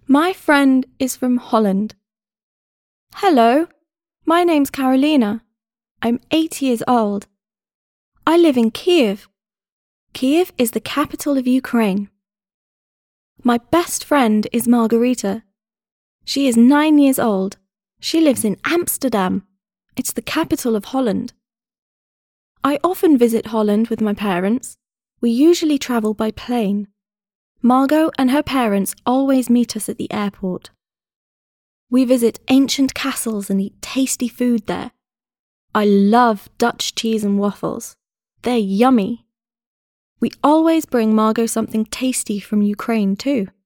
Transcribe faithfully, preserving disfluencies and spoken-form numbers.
My friend is from Holland. Hello, my name's Carolina. I'm eight years old. I live in Kiev. Kiev is the capital of Ukraine. My best friend is Margarita. She is nine years old. She lives in Amsterdam. It's the capital of Holland. I often visit Holland with my parents. We usually travel by plane. Margot and her parents always meet us at the airport. We visit ancient castles and eat tasty food there. I love Dutch cheese and waffles. They're yummy. We always bring Margot something tasty from Ukraine too.